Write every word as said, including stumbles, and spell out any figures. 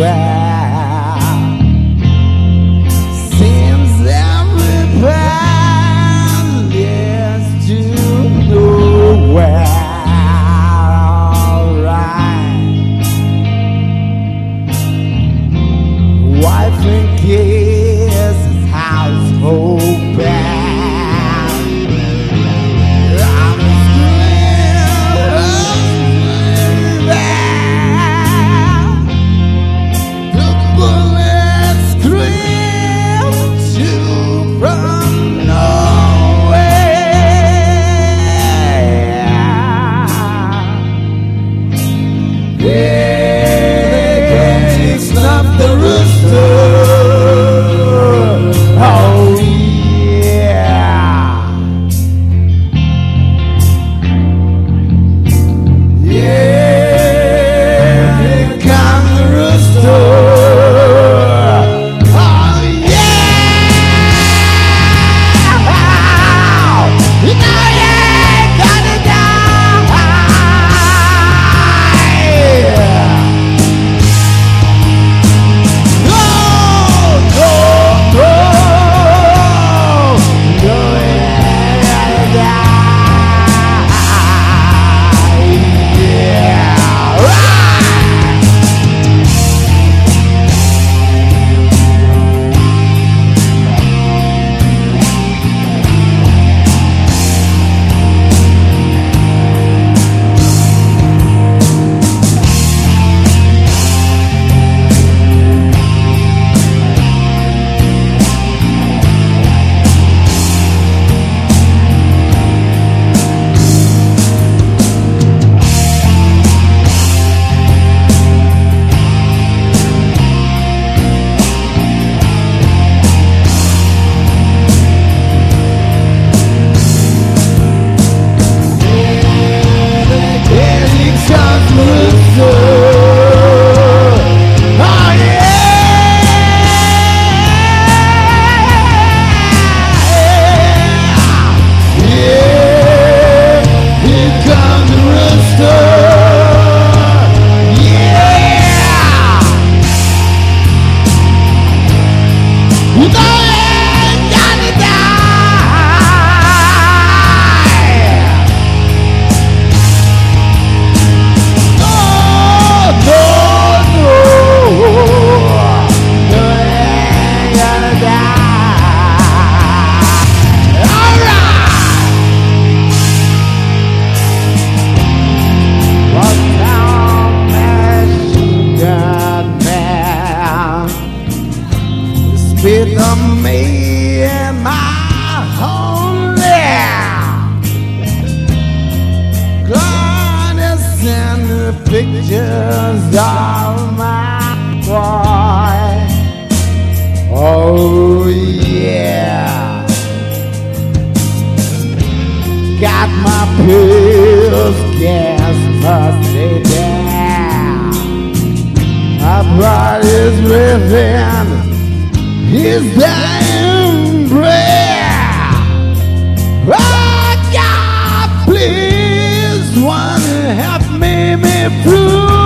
nowhere. Seems every path leads to nowhere. Alright. Wife and kids, household band. The rooster, oh yeah, yeah, here comes the rooster, oh yeah, you know you ain't gonna die. With me and my holy goddess and the pictures of my boy. Oh yeah, got my pills, gas, pussy down. My body's within his dying breath. Oh God, please, wanna help me, me through.